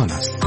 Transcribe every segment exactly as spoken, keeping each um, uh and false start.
زنان است.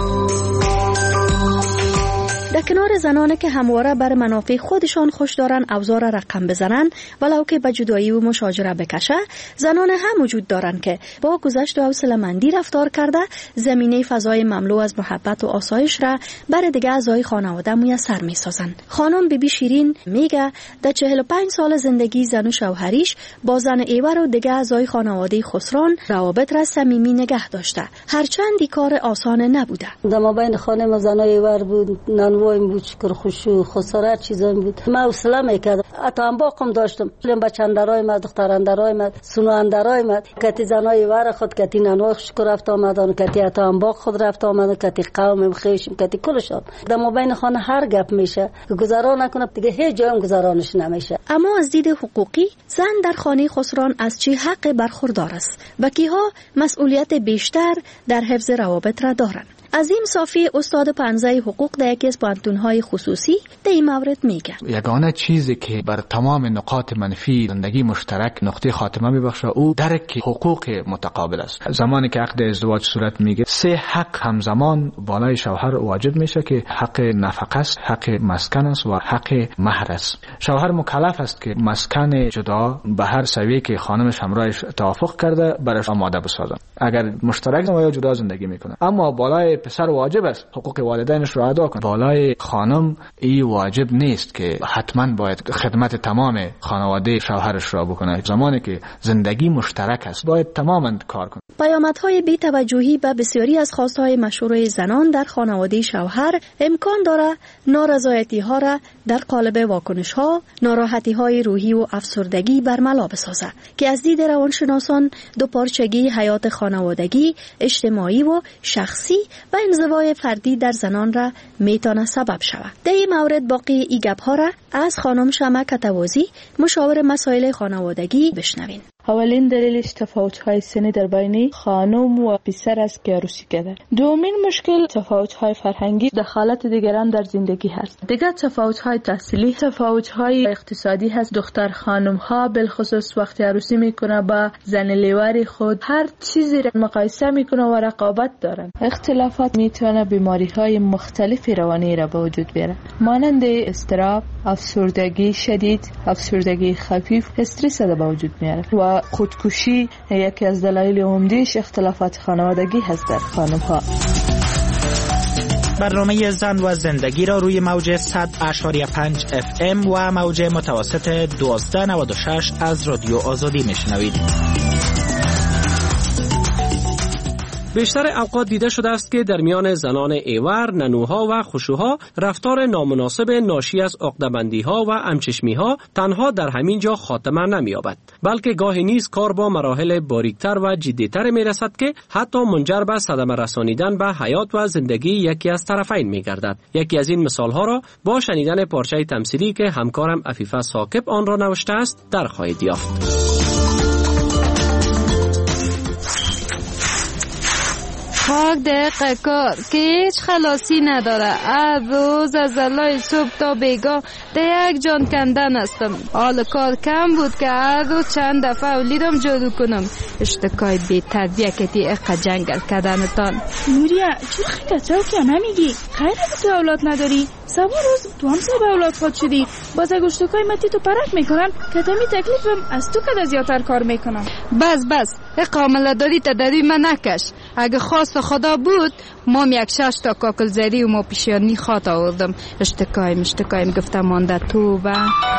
در کنار زنانی که همواره بر منافع خودشان خوش دارن اوضاع رقم بزنن ولو که به جدایی و مشاجره بکشه، زنان هم وجود دارن که با گذشت و حوصله‌مندی رفتار کرده زمینه فضای مملو از محبت و آسایش را بر دیگه اعضای خانواده میسر میسازن. خانم بیبی شیرین میگه در چهل و پنج سال زندگی زن و شوهریش با زن ایور و دیگه اعضای خانواده خسران روابط را صمیمی نگه داشته، هرچند کار آسان نبوده. در مابین خانم و زن ایور بود، نانوایم بود، شکر خوشو خسارت چیزایی بود. من حوصله میکردم. حتی انباقم داشتم. بچندرای ما، دختراندرای ما، سنواندرای ما، کتی زنای ایور خود کتی نانوا شکر رفت آمدن، کتی حتی انباق خود رفت آمدن، کتی قوم خیشم، کتی کلشان. در مابین خانه هر گپ میشه. گذران نکنه دیگه هیچ جایم گذرانش نمیشه. اما از دید حقوقی زن در خانه خسران از چه حق برخوردار است؟ بکیها مسئولیت بیشتر در حفظ روابط را دارند. عظیم صافی استاد پانزه حقوق در یکی از پانتون‌های خصوصی در این مورد میگه یگانه چیزی که بر تمام نقاط منفی زندگی مشترک نقطه خاتمه میبخشه او درک حقوق متقابل است. زمانی که عقد ازدواج صورت میگه سه حق همزمان بالای شوهر واجب میشه که حق نفقه است، حق مسکن است و حق مهر است. شوهر مکلف است که مسکن جدا به هر سویه که خانمش همراهش توافق کرده برش آماده بسازن، اگر مشترک یا جدا زندگی میکنه. اما بالای پسر واجب است حقوق والدینش را ادا کنه. بالای خانم این واجب نیست که حتما باید خدمت تمام خانواده شوهرش را بکنه. زمانی که زندگی مشترک است باید تماما کار کنه. پیامدهای بی‌توجهی به بسیاری از خواستهای مشروع زنان در خانواده شوهر امکان داره نارضایتی‌ها را در قالب واکنش‌ها، ناراحتی‌های روحی و افسردگی برملا بسازه که از دید روانشناسان دوپارچگی حیات خانوادگی، اجتماعی و شخصی و انزوای فردی در زنان را میتونه سبب شود. در این مورد باقی ای گپ‌ها را از خانم شمع کتوازی مشاور مسائل خانوادگی بشنوین. اولین دلیلش تفاوت‌های سنی در بین خانم و پسر است که عروسی کرده. دومین مشکل تفاوت‌های فرهنگی، دخالت دیگران در زندگی هست. دیگر تفاوت‌های تحصیلی، تفاوت‌های اقتصادی هست. دختر خانم‌ها بالخصوص وقتی عروسی میکنه با زن لیواری خود هر چیزی را مقایسه میکنه و رقابت دارن. اختلافات میتونه بیماری‌های مختلف روانی را به وجود بیاره، مانند اضطراب، افسردگی شدید، افسردگی خفیف، استرس را به وجود میاره و خودکشی یکی از دلایل عمده‌اش اختلافات خانوادگی هست در خانم‌ها. برنامه زن و زندگی را روی موج صد اشاری پنج اف ام و موج متوسط دوازده نود و شش از رادیو آزادی میشنوید. بیشتر اوقات دیده شده است که در میان زنان ایور، ننوها و خشوها رفتار نامناسب ناشی از عقده‌بندی‌ها و همچشمی‌ها تنها در همین جا خاتمه نمی‌یابد، بلکه گاهی نیز کار با مراحل باریکتر و جدی‌تر می‌رسد که حتی منجر به صدمه رسانیدن به حیات و زندگی یکی از طرفین می‌گردد. یکی از این مثال‌ها را با شنیدن پارچه تمثیلی که همکارم عفیفه ثاقب آن را نوشته است در خواهید یافت. خاک دقیقه کار که هیچ خلاصی نداره. هر روز از علای صبح تا بیگاه ده یک جان کندن هستم. حال کار کم بود که هر روز چند دفعه اولیدم جارو کنم. اشتکای بی تربیتی اقا جنگل کردنتان. نوریا چرا خیلی کچاو که نمیگی؟ خیلی تو اولاد نداری؟ سوا روز تو هم سبا اولاد خود شدی. باز اگه اشتکای متی تو پرک میکنن که تمی تکلیفم از تو که زیادتر کار میکنم. بس بس اقامل داری تا داری من نکش. اگه خواست خدا بود مام یک شش تا کاکل زری و ما پیشانی خواه آوردم. اشتکایم اشتکایم گفتم مانده تو با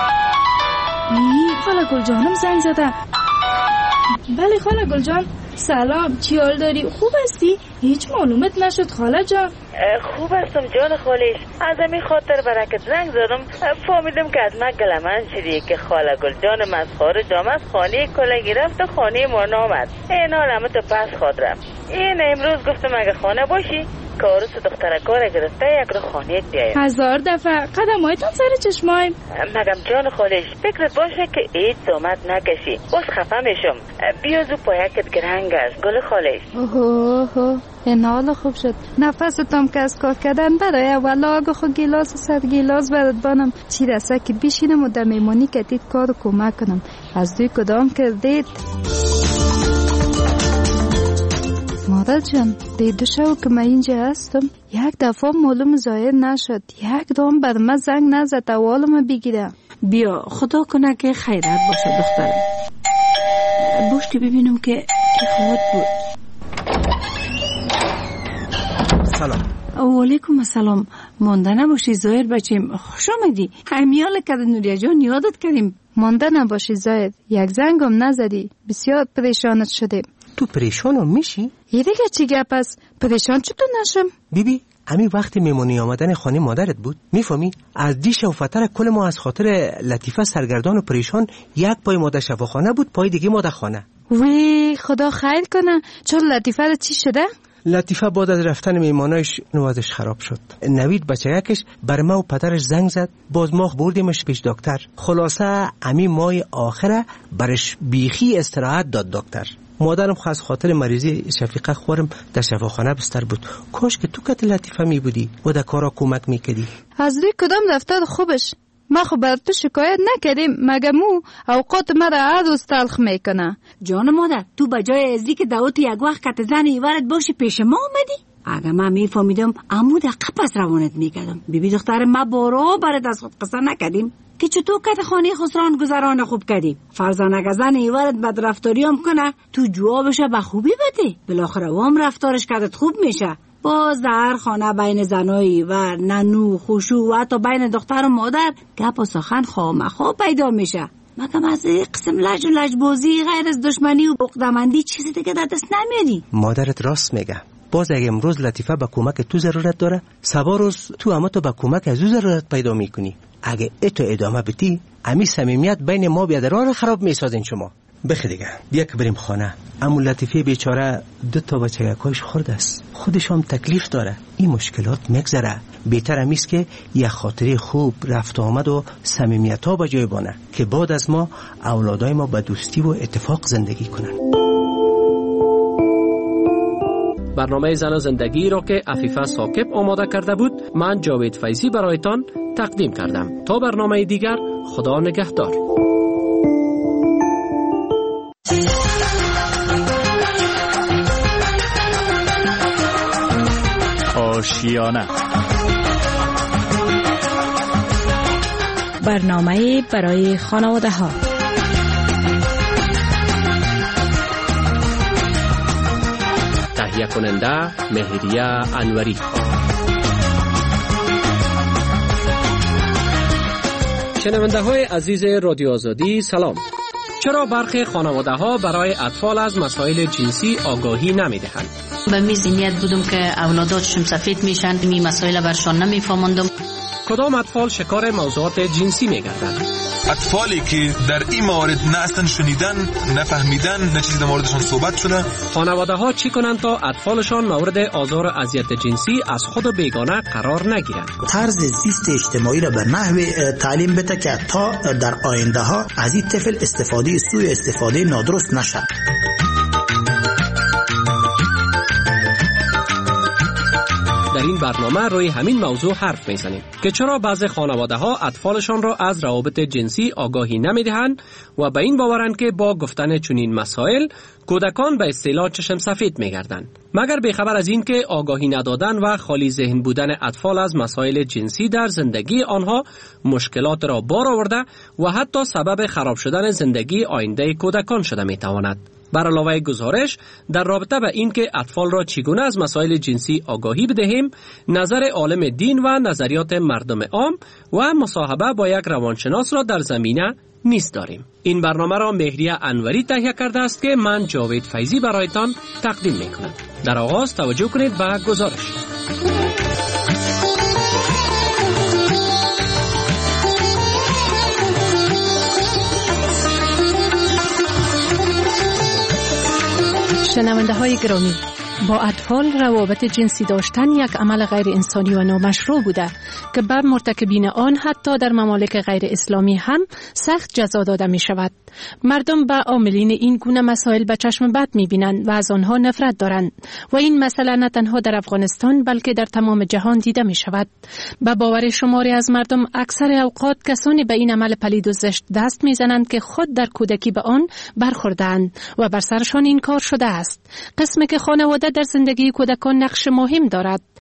ای خاله گل جانم زنگ زده. بله خاله گل جان سلام، چی حال داری؟ خوب هستی؟ هیچ معلومت نشد خاله جان. خوب هستم جان خالیش. از همین خاطر برکت زنگ زدم. فهمیدم که از من گلمن شدی که خاله گل جان مسخار جام از خانه کلگی رفت و خانه ما نامد. این حال همه تو پس خود رفت. این امروز گفتم اگه خانه باشی که عروس دختره کار گرفته یک رو خانه بیایم. هزار دفعه قدم هایتان سر چشمایم. مگم جان خالیش فکرت باشه که هیچ زحمت نکشی. باز خفه میشم. بیا زو پایکت گرنگ است گل خالیش. اوه این حال خوب شد. نفستم که از کار کردن برای اولا آگه خود گیلاس و صد گیلاس برد بانم چی رسه که بیشینم و در میمانی که دید کار رو کمک کنم. از دوی کدام کردید؟ مادر جان دیده شو که من اینجا هستم. یک دفعه معلوم ظاهر نشد. یک دام بر من زنگ نزد اولم بگیرم. بیا خدا کنه که خیرت باشه دخترم. بوشتی ببینم که که خواهد بود. سلام. علیکم السلام. مانده نباشی ظاهر بچیم. خوش آمدی. همیال کده نوریا جان یادت کردیم. مانده نباشی ظاهر. یک زنگم نزدی. بسیار پریشانت شدیم. تو پریشانم میشی؟ یه دیگه چی گپ است؟ پریشان چطور نشم؟ بیبی همین وقتی میمونی آمدن خانه مادرت بود میفهمی؟ از دیش و فتر کل ما از خاطر لطیفه سرگردان و پریشان. یک پای مادر شفاخانه بود، پای دیگه مادر خانه. وی خدا خیر کنه. چون لطیفه رو چی شده؟ لطیفه بعد از رفتن میمانایش نوازش خراب شد. نوید بچه‌کش بر ما و پدرش زنگ زد. باز ما بردیمش پیش دکتر. خلاصه امی ماه آخره برش بیخی استراحت داد دکتر. مادرم خاص خاطر مریضی شفیقه خورم در شفاخانه بستر بود. کاش که تو کت لطیفه می بودی و در کارا کمک میکردی. از روی کدام دفتر خوبش؟ ما خب بر تو شکایت نکردیم مگه مو اوقات مرا عدوز تلخ میکنه. جان مادر تو بجای ازی که دعوت یک وقت کت زن ایورت باشی پیش ما آمدی؟ اگه من میفهمیدم امو دقیقه پس روانت میکردم. بیبی دختر ما بارا برد از خود قصه نکردیم که چطور کت خانه خسران گذران خوب کردی. فرزان اگه زن ایورت بد رفتاری هم کنه تو جوابش به خوبی بده. بالاخره وام رفتارش کردت خوب میشه. باز در خانه بین زنایی و ننو خوشو و حتی بین دختر و مادر گپ و سخن خامخا پیدا میشه. مگم از قسم لج و لجبازی غیر از دشمنی و عقده‌مندی چیزی دیگه در دست نمیاری؟ مادرت راست میگه. باز اگه امروز لطیفه به کمک تو ضرورت داره، سبا روز تو اما تو به کمک از او ضرورت پیدا میکنی. اگه اتو ادامه بدی امی صمیمیت بین ما بیادران خراب میسازین شما. بخی دیگه بیا که بریم خانه. امو لطیفه بیچاره دو تا بچه یکایش خورد است. خودش هم تکلیف داره. این مشکلات مگذره. بهتر امیست که یک خاطره خوب رفت آمد و صمیمیت ها به جای بانه که بعد از ما اولادای ما به دوستی و اتفاق زندگی کنن. برنامه زن و زندگی را که عفیفه ثاقب آماده کرده بود من جاوید فیضی برایتان تقدیم کردم. تا برنامه دیگر خدا نگهدار. آشیانه برنامه برای خانواده ها. تهیه کننده مهریه انوری. شنونده های عزیز رادیو آزادی سلام. چرا برخی خانواده ها برای اطفال از مسائل جنسی آگاهی نمی دهند؟ به می ذهنیت بودم که اولاداتشون سفید میشن، می مسائل برشان نمیفهمندم. کدام اطفال شکار موضوعات جنسی می گردند؟ اطفالی که در این موارد نه اصلا شنیدن، نفهمیدن، نه چیزی در موردشان صحبت شده. خانواده ها چی کنند تا اطفالشان مورد آزار و اذیت جنسی از خود و بیگانه قرار نگیرند؟ طرز زیست اجتماعی را به نحو تعلیم بده که تا در آینده ها از این طفل استفاده سوء استفاده نادرست نشد. در این برنامه روی همین موضوع حرف میزنیم که چرا بعضی خانواده ها اطفالشان را از روابط جنسی آگاهی نمیدهند و به این باورند که با گفتن چنین مسائل کودکان به اصطلاح چشم سفید میگردند، مگر بیخبر از این که آگاهی ندادن و خالی ذهن بودن اطفال از مسائل جنسی در زندگی آنها مشکلات را بار آورده و حتی سبب خراب شدن زندگی آینده کودکان شده میتواند. بر علاوه گزارش در رابطه به این که اطفال را چگونه از مسائل جنسی آگاهی بدهیم، نظر عالم دین و نظریات مردم عام و مصاحبه با یک روانشناس را در زمینه نیز داریم. این برنامه را مهریه انوری تهیه کرده است که من جاوید فیضی برایتان تقدیم میکنم. در آغاز توجه کنید به گزارش. شنونده های گرامی، با اطفال روابط جنسی داشتن یک عمل غیر انسانی و نامشروع بوده که بر مرتکبین آن حتی در ممالک غیر اسلامی هم سخت جزا داده می شود. مردم به عاملین این گونه مسائل به چشم بد می بینند و از آنها نفرت دارند و این مسئله نه تنها در افغانستان بلکه در تمام جهان دیده می شود. به باور شماری از مردم اکثر اوقات کسانی به این عمل پلید و زشت دست می زنند که خود در کودکی به آن برخوردند و بر سرشان این کار شده است. قسمی که خانواده مادر در زندگی کودکان نقش مهم دارد.